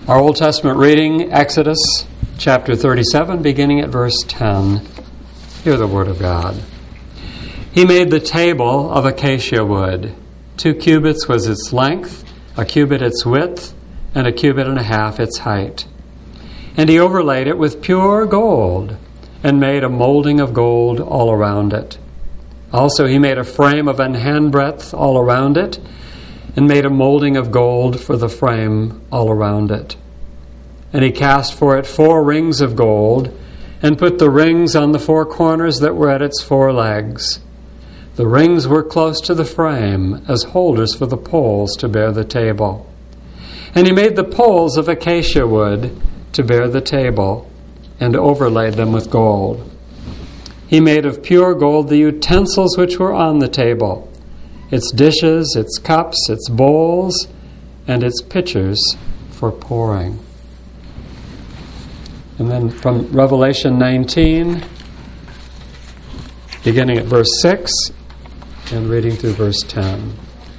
Our Old Testament reading, Exodus chapter 37, beginning at verse 10. Hear the word of God. He made the table of acacia wood. 2 cubits was its length, a cubit its width, and 1.5 cubits its height. And he overlaid it with pure gold, and made a molding of gold all around it. Also he made a frame of an handbreadth all around it, and made a molding of gold for the frame all around it. And he cast for it 4 rings of gold, and put the rings on the 4 corners that were at its 4 legs. The rings were close to the frame, as holders for the poles to bear the table. And he made the poles of acacia wood to bear the table, and overlaid them with gold. He made of pure gold the utensils which were on the table, its dishes, its cups, its bowls, and its pitchers for pouring. And then from Revelation 19, beginning at verse 6 and reading through verse 10.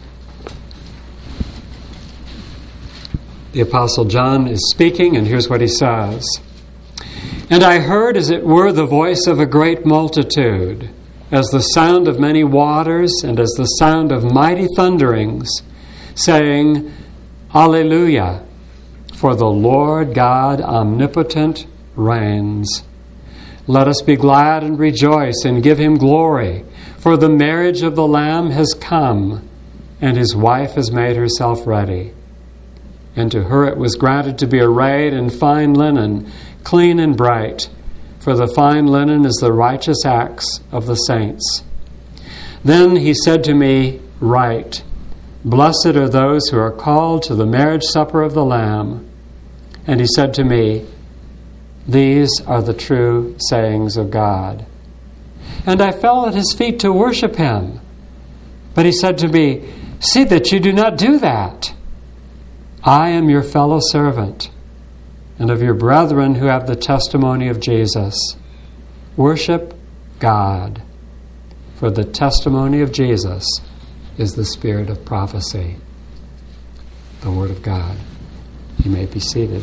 The Apostle John is speaking, and here's what he says. And I heard as it were the voice of a great multitude, as the sound of many waters, and as the sound of mighty thunderings, saying, Alleluia, for the Lord God omnipotent reigns. Let us be glad and rejoice and give him glory, for the marriage of the Lamb has come, and his wife has made herself ready. And to her it was granted to be arrayed in fine linen, clean and bright, for the fine linen is the righteous acts of the saints. Then he said to me, Write, Blessed are those who are called to the marriage supper of the Lamb. And he said to me, These are the true sayings of God. And I fell at his feet to worship him. But he said to me, See that you do not do that. I am your fellow servant, and of your brethren who have the testimony of Jesus. Worship God, for the testimony of Jesus is the spirit of prophecy. The Word of God. You may be seated.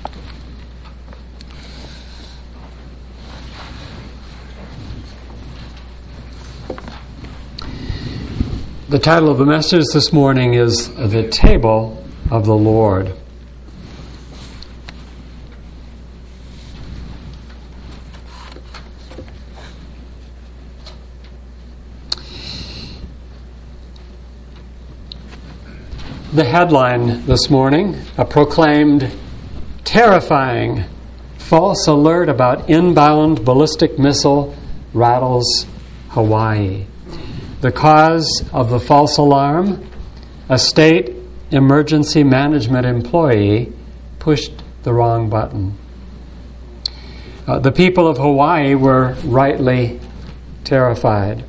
The title of the message this morning is The Table of the Lord. The headline this morning, a proclaimed terrifying false alert about inbound ballistic missile rattles Hawaii. The cause of the false alarm, a state emergency management employee pushed the wrong button. The people of Hawaii were rightly terrified.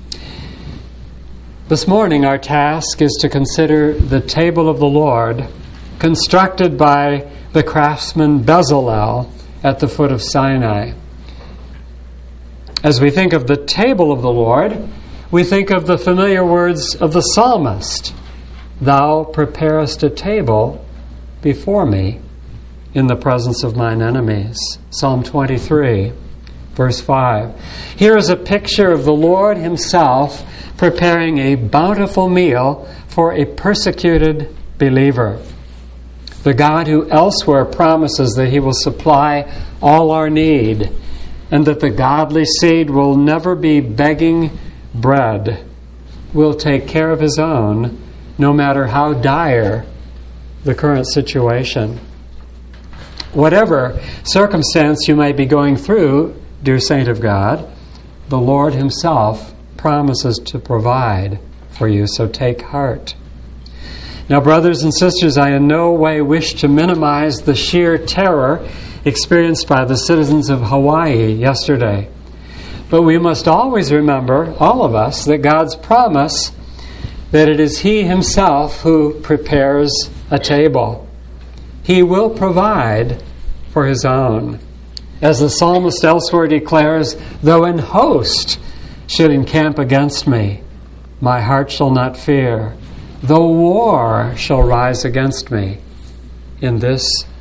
This morning, our task is to consider the table of the Lord, constructed by the craftsman Bezalel at the foot of Sinai. As we think of the table of the Lord, we think of the familiar words of the psalmist, Thou preparest a table before me in the presence of mine enemies. Psalm 23, verse 5. Here is a picture of the Lord himself preparing a bountiful meal for a persecuted believer. The God who elsewhere promises that he will supply all our need and that the godly seed will never be begging bread, will take care of his own no matter how dire the current situation. Whatever circumstance you might be going through, dear saint of God, the Lord himself promises to provide for you, so take heart. Now, brothers and sisters, I in no way wish to minimize the sheer terror experienced by the citizens of Hawaii yesterday. But we must always remember, all of us, that God's promise that it is He himself who prepares a table. He will provide for His own. As the psalmist elsewhere declares, though an host should encamp against me, my heart shall not fear. Though war shall rise against me, in this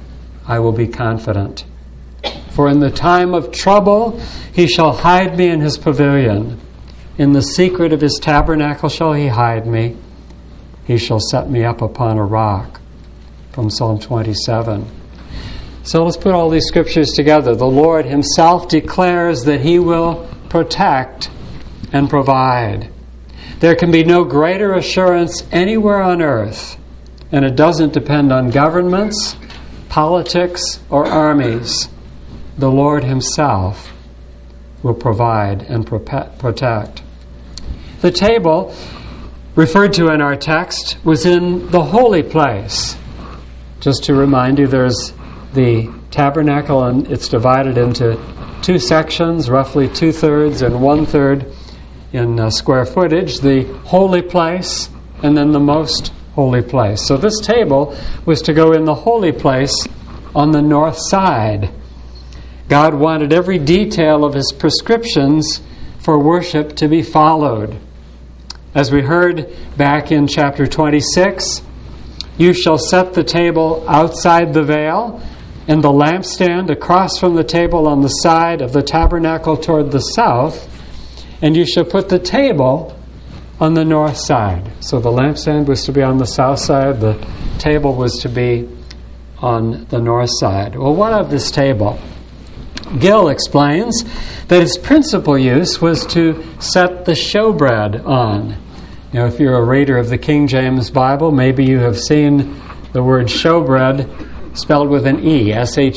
I will be confident. For in the time of trouble he shall hide me in his pavilion. In the secret of his tabernacle shall he hide me. He shall set me up upon a rock. From Psalm 27. So let's put all these scriptures together. The Lord himself declares that he will protect and provide. There can be no greater assurance anywhere on earth, and it doesn't depend on governments, politics, or armies. The Lord himself will provide and protect. The table referred to in our text was in the holy place. Just to remind you, there's the tabernacle, and it's divided into two sections, roughly 2/3 and 1/3 in square footage, the holy place and then the most holy place. So this table was to go in the holy place on the north side. God wanted every detail of his prescriptions for worship to be followed. As we heard back in chapter 26, you shall set the table outside the veil, and the lampstand across from the table on the side of the tabernacle toward the south, and you shall put the table on the north side. So the lampstand was to be on the south side, the table was to be on the north side. Well, what of this table? Gill explains that its principal use was to set the showbread on. You know, if you're a reader of the King James Bible, maybe you have seen the word showbread spelled with an E,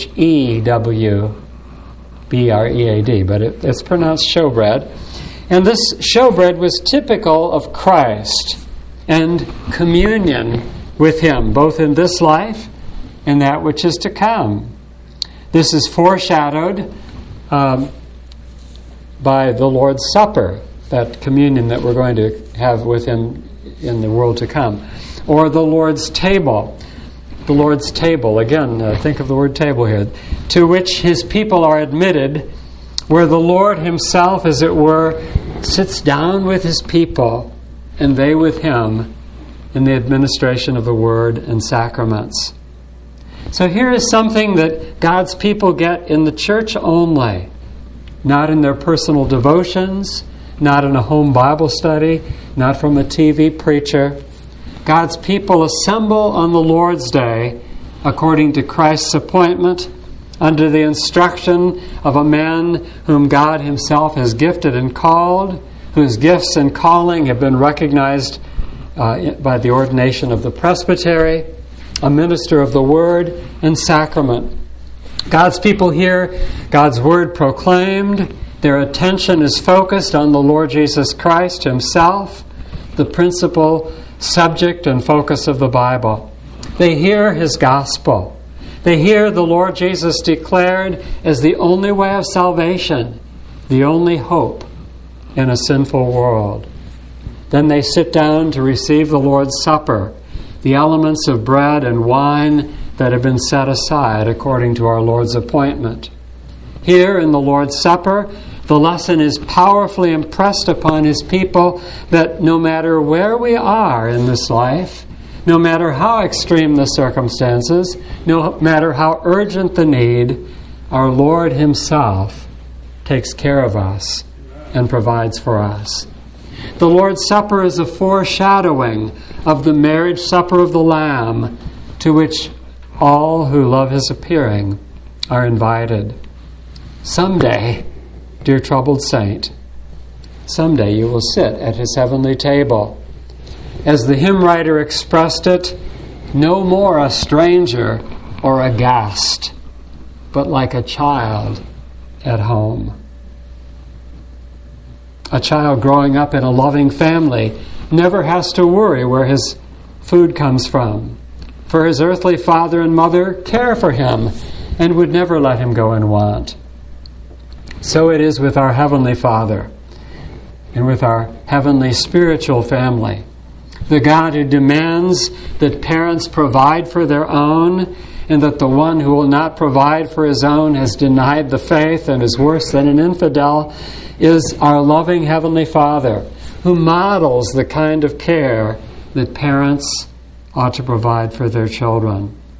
S-H-E-W-B-R-E-A-D, but it's pronounced showbread. And this showbread was typical of Christ and communion with him, both in this life and that which is to come. This is foreshadowed by the Lord's Supper, that communion that we're going to have with him in the world to come. Or the Lord's table. The Lord's table, again, think of the word table here, to which his people are admitted, where the Lord himself, as it were, sits down with his people, and they with him in the administration of the word and sacraments. So here is something that God's people get in the church only, not in their personal devotions, not in a home Bible study, not from a TV preacher. God's people assemble on the Lord's Day according to Christ's appointment, under the instruction of a man whom God himself has gifted and called, whose gifts and calling have been recognized by the ordination of the presbytery, a minister of the word and sacrament. God's people hear God's word proclaimed. Their attention is focused on the Lord Jesus Christ himself, the principal subject and focus of the Bible. They hear his gospel. They hear the Lord Jesus declared as the only way of salvation, the only hope in a sinful world. Then they sit down to receive the Lord's Supper, the elements of bread and wine that have been set aside according to our Lord's appointment. Here in the Lord's Supper, the lesson is powerfully impressed upon his people that no matter where we are in this life, no matter how extreme the circumstances, no matter how urgent the need, our Lord himself takes care of us and provides for us. The Lord's Supper is a foreshadowing of the marriage supper of the Lamb, to which all who love his appearing are invited. Someday, dear troubled saint, someday you will sit at his heavenly table. As the hymn writer expressed it, no more a stranger or a guest, but like a child at home. A child growing up in a loving family never has to worry where his food comes from, for his earthly father and mother care for him and would never let him go in want. So it is with our Heavenly Father and with our heavenly spiritual family. The God who demands that parents provide for their own, and that the one who will not provide for his own has denied the faith and is worse than an infidel, is our loving Heavenly Father, who models the kind of care that parents ought to provide for their children.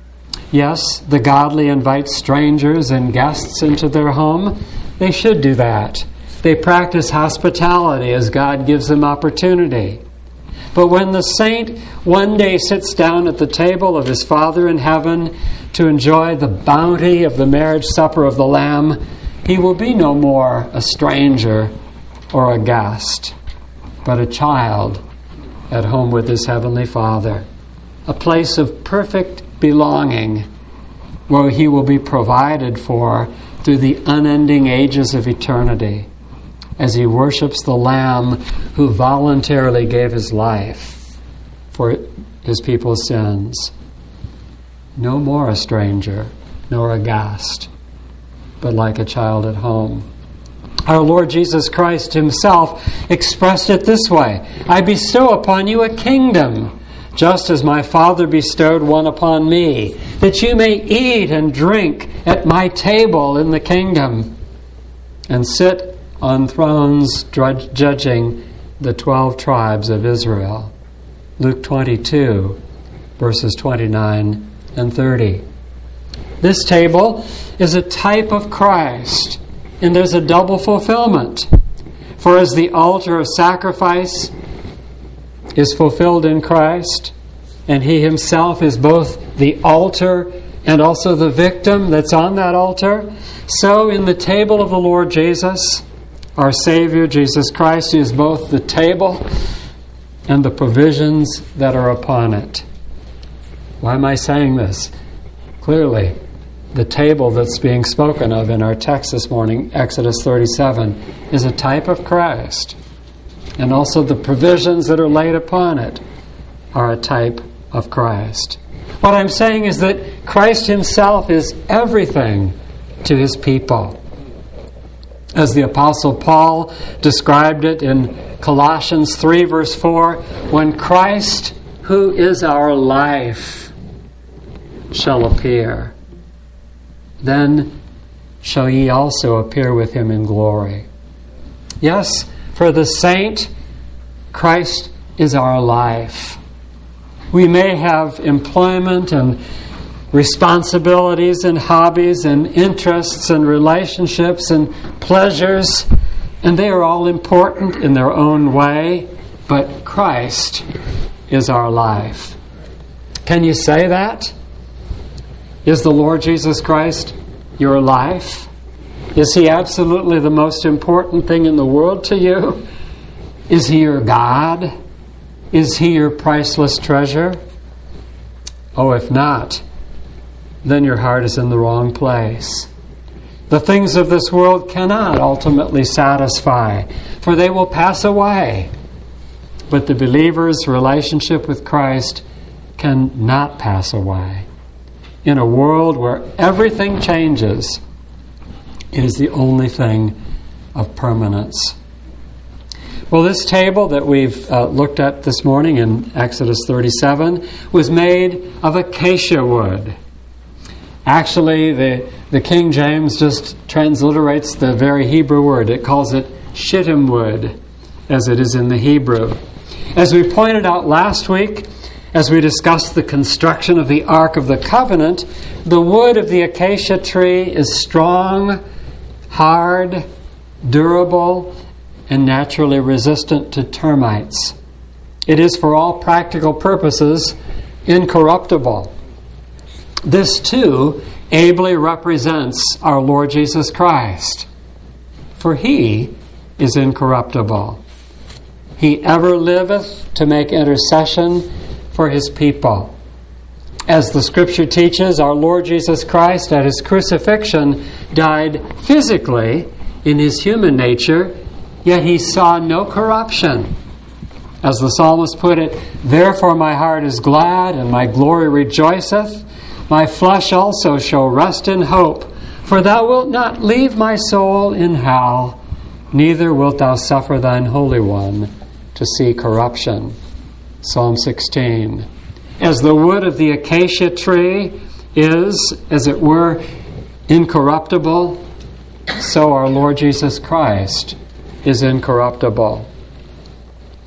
Yes, the godly invite strangers and guests into their home. They should do that. They practice hospitality as God gives them opportunity. But when the saint one day sits down at the table of his Father in heaven to enjoy the bounty of the marriage supper of the Lamb, he will be no more a stranger or a guest, but a child at home with his Heavenly Father, a place of perfect belonging where he will be provided for through the unending ages of eternity as he worships the Lamb who voluntarily gave his life for his people's sins. No more a stranger nor a guest, but like a child at home. Our Lord Jesus Christ himself expressed it this way: I bestow upon you a kingdom, just as my Father bestowed one upon me, that you may eat and drink at my table in the kingdom, and sit on thrones judging the 12 tribes of Israel. Luke 22, verses 29 and 30. This table is a type of Christ, and there's a double fulfillment. For as the altar of sacrifice is fulfilled in Christ, and he himself is both the altar and also the victim that's on that altar, so in the table of the Lord Jesus, our Savior, Jesus Christ, is both the table and the provisions that are upon it. Why am I saying this? Clearly, the table that's being spoken of in our text this morning, Exodus 37, is a type of Christ. And also the provisions that are laid upon it are a type of Christ. What I'm saying is that Christ himself is everything to his people. As the Apostle Paul described it in Colossians 3, verse 4, when Christ, who is our life, shall appear, then shall ye also appear with him in glory. Yes, for the saint, Christ is our life. We may have employment and responsibilities and hobbies and interests and relationships and pleasures, and they are all important in their own way, but Christ is our life. Can you say that? Is the Lord Jesus Christ your life? Is he absolutely the most important thing in the world to you? Is he your God? Is he your priceless treasure? Oh, if not, then your heart is in the wrong place. The things of this world cannot ultimately satisfy, for they will pass away. But the believer's relationship with Christ cannot pass away. In a world where everything changes, it is the only thing of permanence. Well, this table that we've looked at this morning in Exodus 37 was made of acacia wood. Actually, the King James just transliterates the very Hebrew word. It calls it shittim wood, as it is in the Hebrew. As we pointed out last week, as we discussed the construction of the Ark of the Covenant, the wood of the acacia tree is strong, hard, durable, and naturally resistant to termites. It is, for all practical purposes, incorruptible. This, too, ably represents our Lord Jesus Christ, for he is incorruptible. He ever liveth to make intercession for his people. As the Scripture teaches, our Lord Jesus Christ at his crucifixion died physically in his human nature, yet he saw no corruption. As the psalmist put it, "Therefore my heart is glad, and my glory rejoiceth. My flesh also shall rest in hope. For thou wilt not leave my soul in hell, neither wilt thou suffer thine Holy One to see corruption." Psalm 16. As the wood of the acacia tree is, as it were, incorruptible, so our Lord Jesus Christ is incorruptible.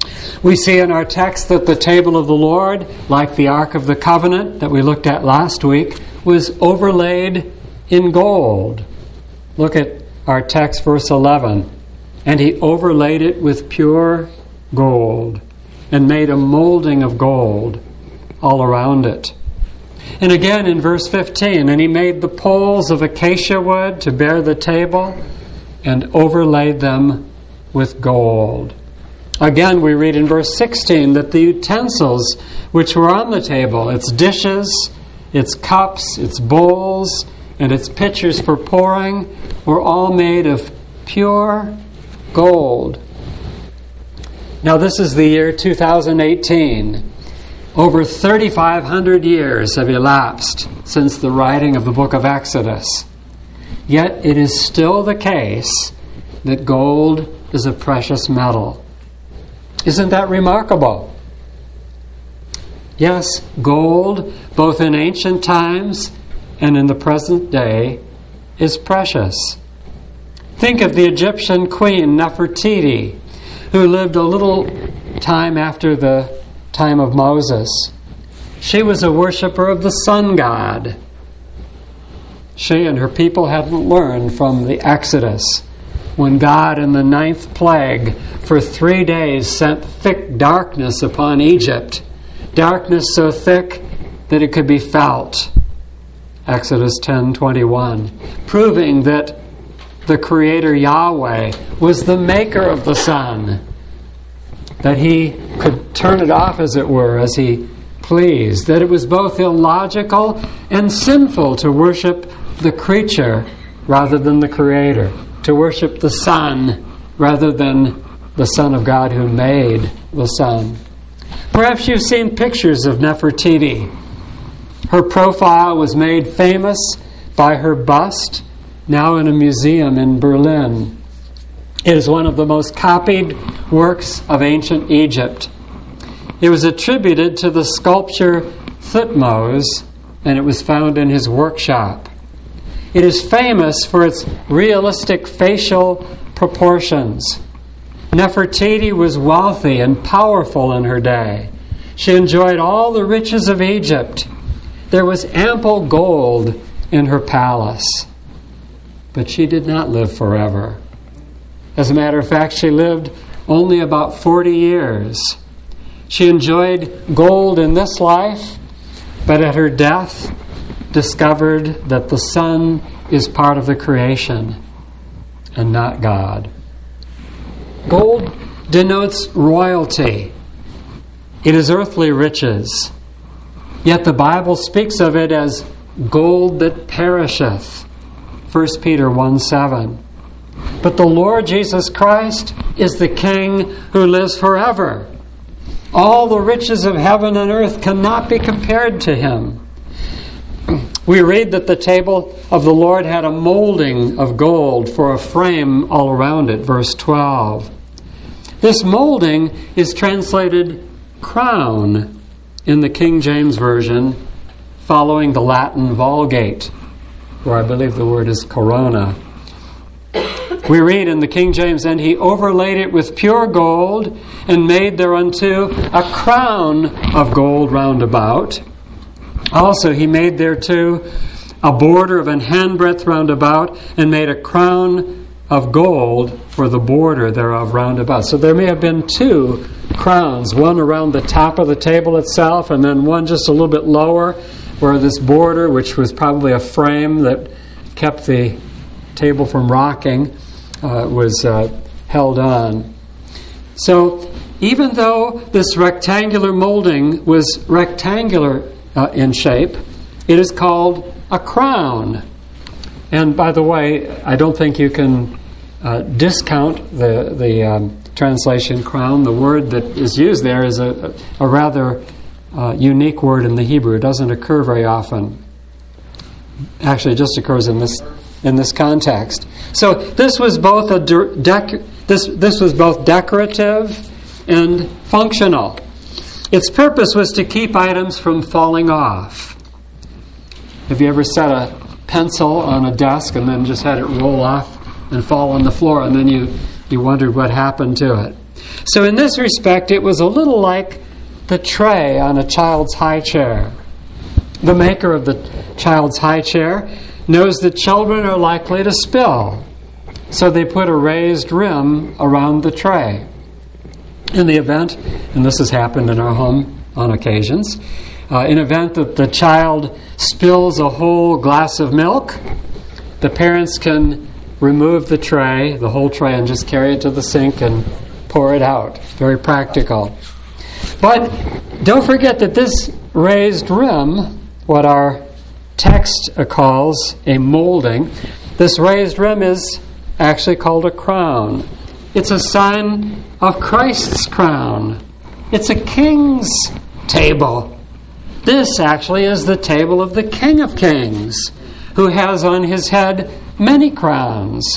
We see in our text that the table of the Lord, like the Ark of the Covenant that we looked at last week, was overlaid in gold. Look at our text, verse 11. And he overlaid it with pure gold and made a molding of gold all around it. And again in verse 15, and he made the poles of acacia wood to bear the table and overlaid them with gold. Again, we read in verse 16 that the utensils which were on the table, its dishes, its cups, its bowls, and its pitchers for pouring, were all made of pure gold. Now this is the year 2018. Over 3,500 years have elapsed since the writing of the book of Exodus. Yet it is still the case that gold is a precious metal. Isn't that remarkable? Yes, gold, both in ancient times and in the present day, is precious. Think of the Egyptian queen Nefertiti, who lived a little time after the time of Moses. She was a worshiper of the sun god. She and her people hadn't learned from the Exodus, when God in the 9th plague for 3 days sent thick darkness upon Egypt, darkness so thick that it could be felt. Exodus 10:21, proving that the Creator Yahweh was the maker of the sun, that he could turn it off, as it were, as he pleased, that it was both illogical and sinful to worship the creature rather than the Creator, to worship the sun rather than the Son of God who made the sun. Perhaps you've seen pictures of Nefertiti. Her profile was made famous by her bust, now in a museum in Berlin. It is one of the most copied works of ancient Egypt. It was attributed to the sculptor Thutmose, and it was found in his workshop. It is famous for its realistic facial proportions. Nefertiti was wealthy and powerful in her day. She enjoyed all the riches of Egypt. There was ample gold in her palace. But she did not live forever. As a matter of fact, she lived only about 40 years. She enjoyed gold in this life, but at her death discovered that the sun is part of the creation and not God. Gold denotes royalty. It is earthly riches. Yet the Bible speaks of it as gold that perisheth. 1 Peter 1:7. But the Lord Jesus Christ is the King who lives forever. All the riches of heaven and earth cannot be compared to him. We read that the table of the Lord had a molding of gold for a frame all around it, verse 12. This molding is translated crown in the King James Version, following the Latin Vulgate, where I believe the word is corona. We read in the King James, and he overlaid it with pure gold, and made thereunto a crown of gold round about. Also he made thereto a border of an handbreadth round about, and made a crown of gold for the border thereof round about. So there may have been 2 crowns, one around the top of the table itself, and then one just a little bit lower, where this border, which was probably a frame that kept the table from rocking, was held on. So even though this rectangular molding was rectangular in shape, it is called a crown. And by the way, I don't think you can discount the translation crown. The word that is used there is a rather unique word in the Hebrew. It doesn't occur very often. Actually, it just occurs in this context. So this was both this was both decorative and functional. Its purpose was to keep items from falling off. Have you ever set a pencil on a desk and then just had it roll off and fall on the floor, and then you wondered what happened to it? So in this respect, it was a little like the tray on a child's high chair. The maker of the child's high chair knows that children are likely to spill, so they put a raised rim around the tray. In the event, and this has happened in our home on occasions, in event that the child spills a whole glass of milk, the parents can remove the tray, the whole tray, and just carry it to the sink and pour it out. Very practical. But don't forget that this raised rim, what our text calls a molding, this raised rim is actually called a crown. It's a sign of Christ's crown. It's a king's table. This actually is the table of the King of Kings, who has on his head many crowns.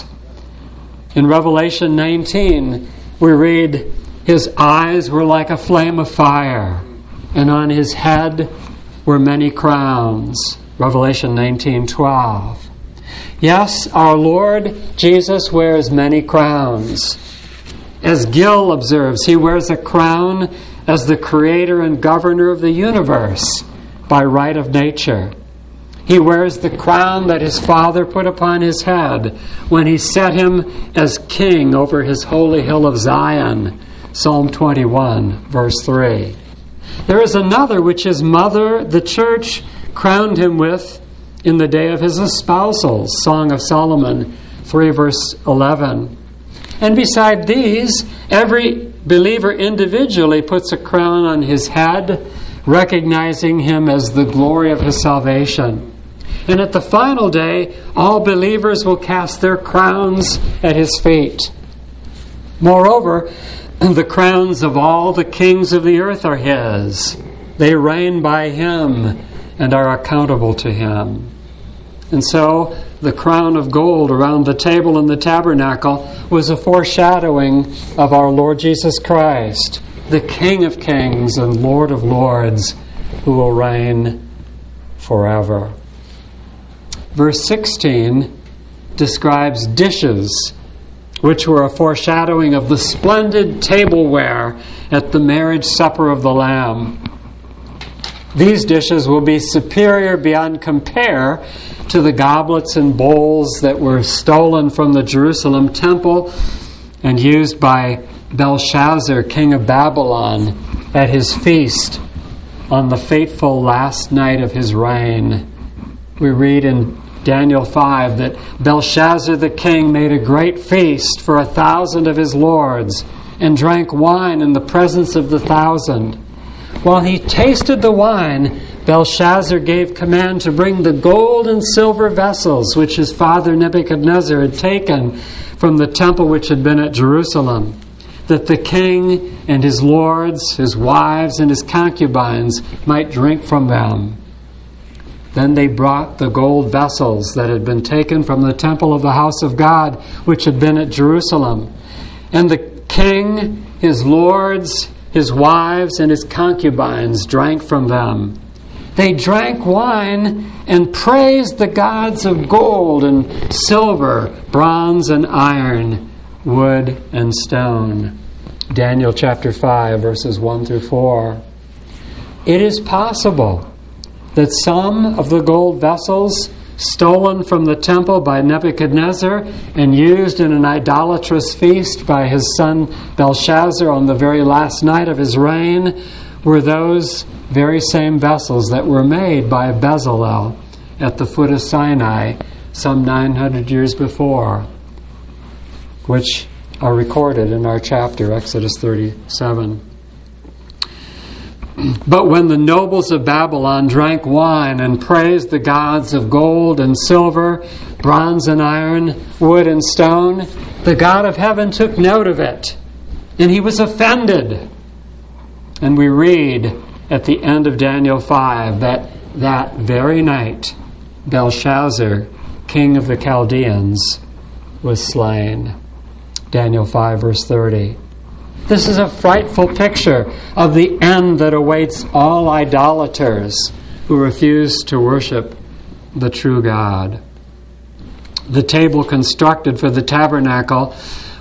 In Revelation 19, we read, his eyes were like a flame of fire, and on his head were many crowns. Revelation 19:12. Yes, our Lord Jesus wears many crowns. As Gill observes, he wears a crown as the creator and governor of the universe by right of nature. He wears the crown that his Father put upon his head when he set him as king over his holy hill of Zion. Psalm 21, verse 3. There is another which his mother, the church, crowned him with in the day of his espousals. Song of Solomon 3, verse 11. And beside these, every believer individually puts a crown on his head, recognizing him as the glory of his salvation. And at the final day, all believers will cast their crowns at his feet. Moreover, the crowns of all the kings of the earth are his. They reign by him and are accountable to him. And so, the crown of gold around the table in the tabernacle was a foreshadowing of our Lord Jesus Christ, the King of Kings and Lord of Lords, who will reign forever. Verse 16 describes dishes, which were a foreshadowing of the splendid tableware at the marriage supper of the Lamb. These dishes will be superior beyond compare to the goblets and bowls that were stolen from the Jerusalem temple and used by Belshazzar, king of Babylon, at his feast on the fateful last night of his reign. We read in Daniel 5 that Belshazzar the king made a great feast for 1,000 of his lords and drank wine in the presence of the 1,000. While he tasted the wine, Belshazzar gave command to bring the gold and silver vessels which his father Nebuchadnezzar had taken from the temple which had been at Jerusalem, that the king and his lords, his wives, and his concubines might drink from them. Then they brought the gold vessels that had been taken from the temple of the house of God, which had been at Jerusalem. And the king, his lords, his wives, and his concubines drank from them. They drank wine and praised the gods of gold and silver, bronze and iron, wood and stone. Daniel chapter 5, verses 1 through 4. It is possible that some of the gold vessels stolen from the temple by Nebuchadnezzar and used in an idolatrous feast by his son Belshazzar on the very last night of his reign were those very same vessels that were made by Bezalel at the foot of Sinai some 900 years before, which are recorded in our chapter, Exodus 37. But when the nobles of Babylon drank wine and praised the gods of gold and silver, bronze and iron, wood and stone, the God of heaven took note of it, and he was offended. And we read at the end of Daniel 5 that very night, Belshazzar, king of the Chaldeans, was slain. Daniel 5, verse 30. This is a frightful picture of the end that awaits all idolaters who refuse to worship the true God. The table constructed for the tabernacle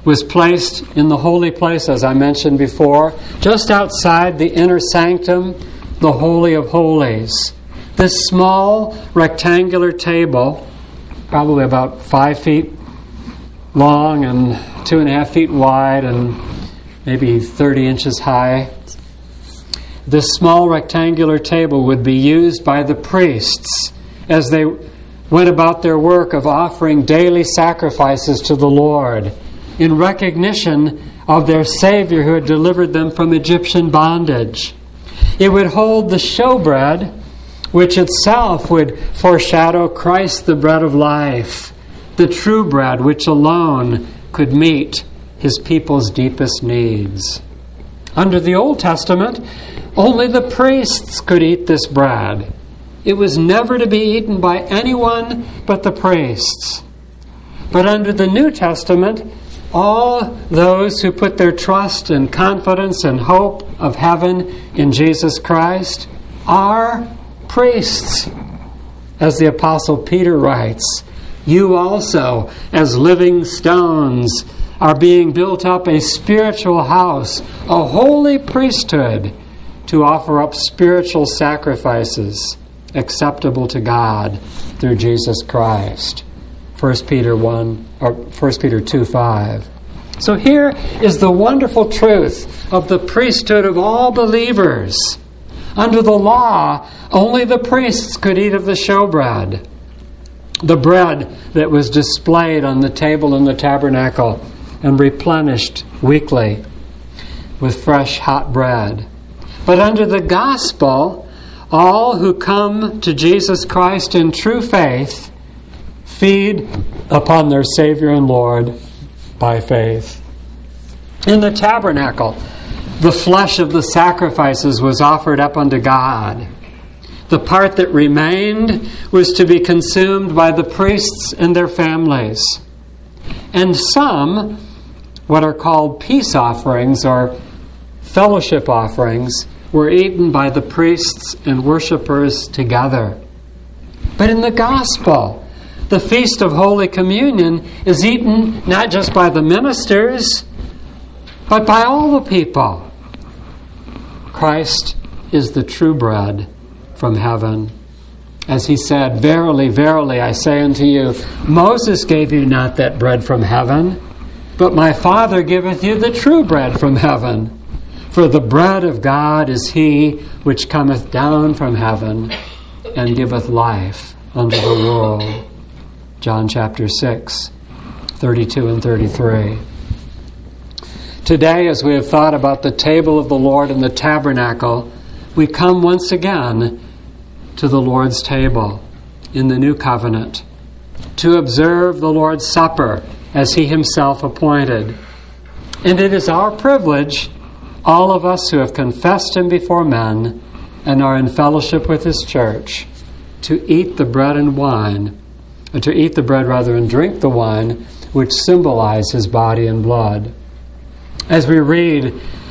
was placed in the holy place, as I mentioned before, just outside the inner sanctum, the Holy of Holies. This small rectangular table, probably about 5 feet long and 2.5 feet wide and maybe 30 inches high. This small rectangular table would be used by the priests as they went about their work of offering daily sacrifices to the Lord in recognition of their Savior who had delivered them from Egyptian bondage. It would hold the showbread, which itself would foreshadow Christ, the bread of life, the true bread which alone could meet His people's deepest needs. Under the Old Testament, only the priests could eat this bread. It was never to be eaten by anyone but the priests. But under the New Testament, all those who put their trust and confidence and hope of heaven in Jesus Christ are priests. As the Apostle Peter writes, "You also, as living stones, are being built up a spiritual house, a holy priesthood, to offer up spiritual sacrifices acceptable to God through Jesus Christ." 1 Peter 2:5. So here is the wonderful truth of the priesthood of all believers. Under the law, only the priests could eat of the showbread, the bread that was displayed on the table in the tabernacle and replenished weekly with fresh hot bread. But under the gospel, all who come to Jesus Christ in true faith feed upon their Savior and Lord by faith. In the tabernacle, the flesh of the sacrifices was offered up unto God. The part that remained was to be consumed by the priests and their families. And some, what are called peace offerings or fellowship offerings, were eaten by the priests and worshipers together. But in the gospel, the Feast of Holy Communion is eaten not just by the ministers, but by all the people. Christ is the true bread from heaven. As He said, "Verily, verily, I say unto you, Moses gave you not that bread from heaven, but my Father giveth you the true bread from heaven. For the bread of God is He which cometh down from heaven and giveth life unto the world." John chapter 6, 32 and 33. Today, as we have thought about the table of the Lord in the tabernacle, we come once again to the Lord's table in the new covenant to observe the Lord's Supper as He Himself appointed. And it is our privilege, all of us who have confessed Him before men and are in fellowship with His church, to eat the bread and wine, and to eat the bread rather and drink the wine, which symbolize His body and blood. As we read,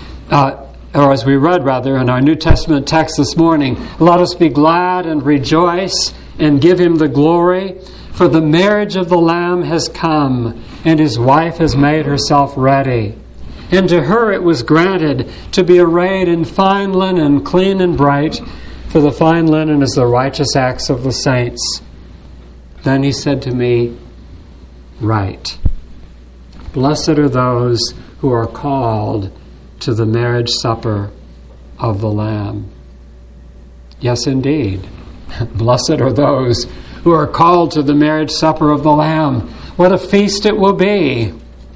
as we read in our New Testament text this morning, "Let us be glad and rejoice and give Him the glory, for the marriage of the Lamb has come, and His wife has made herself ready. And to her it was granted to be arrayed in fine linen, clean and bright, for the fine linen is the righteous acts of the saints." Then He said to me, "Write, blessed are those who are called to the marriage supper of the Lamb." Yes, indeed. Blessed are those who are called to the marriage supper of the Lamb. What a feast it will be.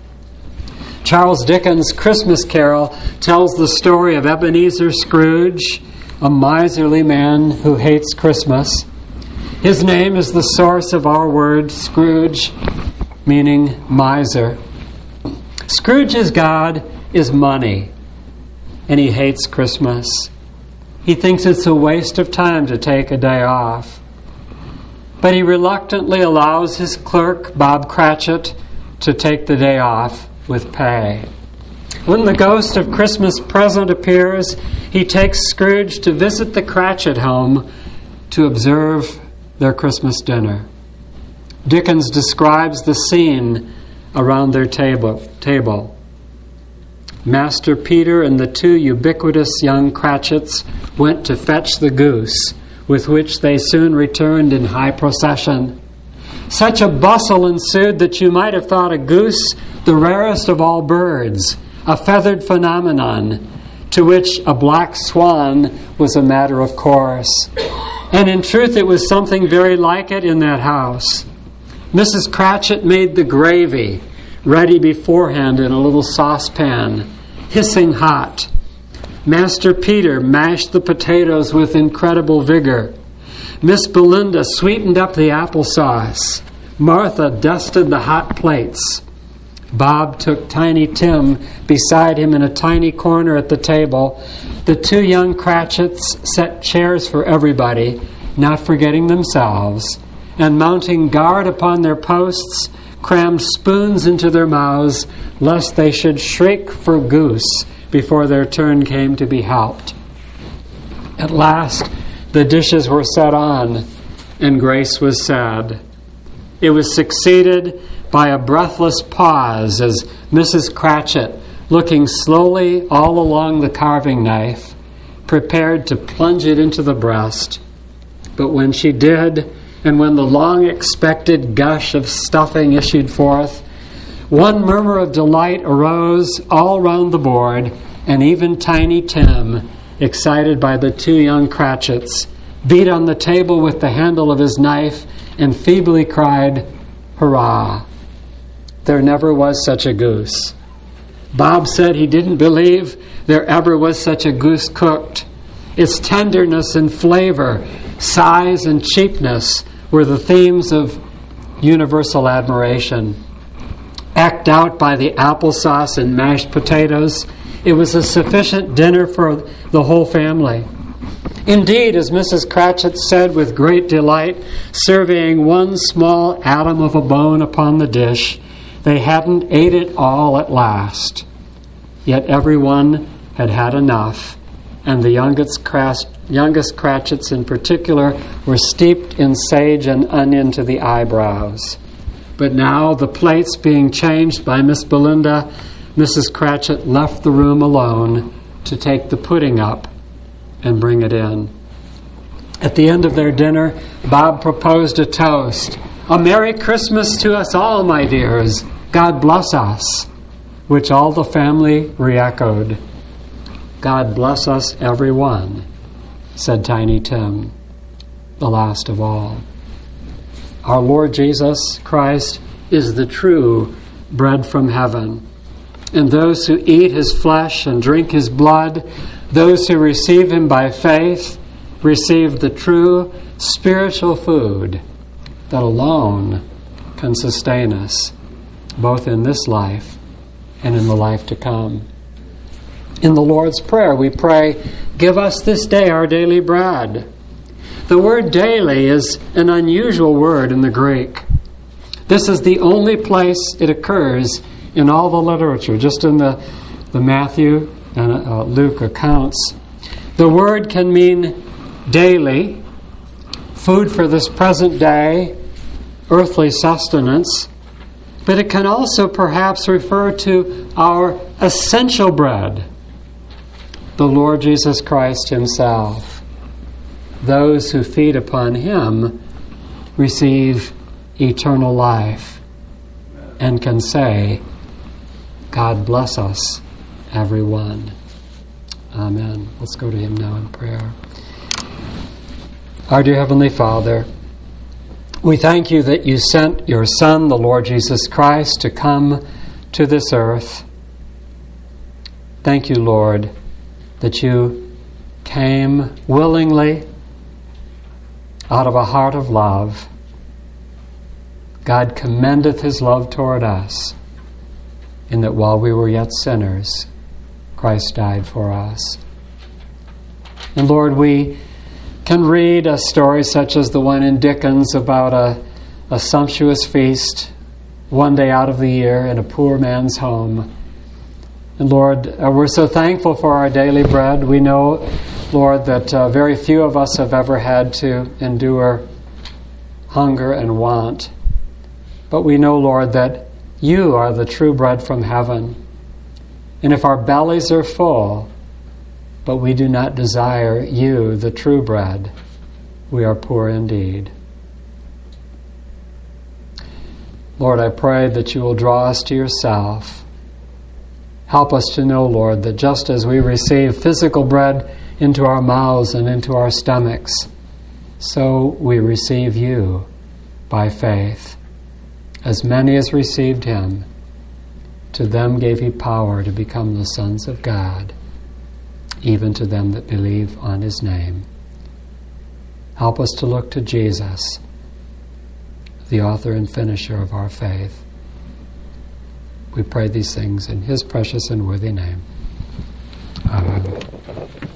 Charles Dickens' Christmas Carol tells the story of Ebenezer Scrooge, a miserly man who hates Christmas. His name is the source of our word Scrooge, meaning miser. Scrooge's God is money, and he hates Christmas. He thinks it's a waste of time to take a day off. But he reluctantly allows his clerk, Bob Cratchit, to take the day off with pay. When the ghost of Christmas present appears, he takes Scrooge to visit the Cratchit home to observe their Christmas dinner. Dickens describes the scene around their table. Master Peter and the two ubiquitous young Cratchits went to fetch the goose, with which they soon returned in high procession. Such a bustle ensued that you might have thought a goose the rarest of all birds, a feathered phenomenon, to which a black swan was a matter of course. And in truth, it was something very like it in that house. Mrs. Cratchit made the gravy, ready beforehand in a little saucepan, hissing hot. Master Peter mashed the potatoes with incredible vigor. Miss Belinda sweetened up the applesauce. Martha dusted the hot plates. Bob took Tiny Tim beside him in a tiny corner at the table. The two young Cratchits set chairs for everybody, not forgetting themselves, and mounting guard upon their posts, crammed spoons into their mouths, lest they should shriek for goose before their turn came to be helped. At last, the dishes were set on, and grace was said. It was succeeded by a breathless pause as Mrs. Cratchit, looking slowly all along the carving knife, prepared to plunge it into the breast. But when she did, and when the long-expected gush of stuffing issued forth, one murmur of delight arose all round the board, and even Tiny Tim, excited by the two young Cratchits, beat on the table with the handle of his knife and feebly cried, "Hurrah! There never was such a goose." Bob said he didn't believe there ever was such a goose cooked. Its tenderness and flavor, size and cheapness were the themes of universal admiration. Eked out by the applesauce and mashed potatoes, it was a sufficient dinner for the whole family. Indeed, as Mrs. Cratchit said with great delight, surveying one small atom of a bone upon the dish, they hadn't ate it all at last. Yet everyone had had enough, and the youngest Cratchits in particular were steeped in sage and onion to the eyebrows. But now, the plates being changed by Miss Belinda, Mrs. Cratchit left the room alone to take the pudding up and bring it in. At the end of their dinner, Bob proposed a toast. "A Merry Christmas to us all, my dears. God bless us," which all the family re-echoed. "God bless us, every one," said Tiny Tim, the last of all. Our Lord Jesus Christ is the true bread from heaven. And those who eat his flesh and drink his blood, those who receive him by faith, receive the true spiritual food that alone can sustain us, both in this life and in the life to come. In the Lord's Prayer, we pray, "Give us this day our daily bread." The word daily is an unusual word in the Greek. This is the only place it occurs in all the literature, just in the Matthew and Luke accounts. The word can mean daily, food for this present day, earthly sustenance, but it can also perhaps refer to our essential bread, the Lord Jesus Christ himself. Those who feed upon him receive eternal life and can say, "God bless us, every one." Amen. Let's go to him now in prayer. Our dear Heavenly Father, we thank you that you sent your Son, the Lord Jesus Christ, to come to this earth. Thank you, Lord, that you came willingly out of a heart of love. God commendeth his love toward us, in that while we were yet sinners, Christ died for us. And Lord, we can read a story such as the one in Dickens about a sumptuous feast one day out of the year in a poor man's home. And Lord, we're so thankful for our daily bread. We know, Lord, that very few of us have ever had to endure hunger and want. But we know, Lord, that You are the true bread from heaven. And if our bellies are full, but we do not desire you, the true bread, we are poor indeed. Lord, I pray that you will draw us to yourself. Help us to know, Lord, that just as we receive physical bread into our mouths and into our stomachs, so we receive you by faith. As many as received him, to them gave he power to become the sons of God, even to them that believe on his name. Help us to look to Jesus, the author and finisher of our faith. We pray these things in his precious and worthy name. Amen.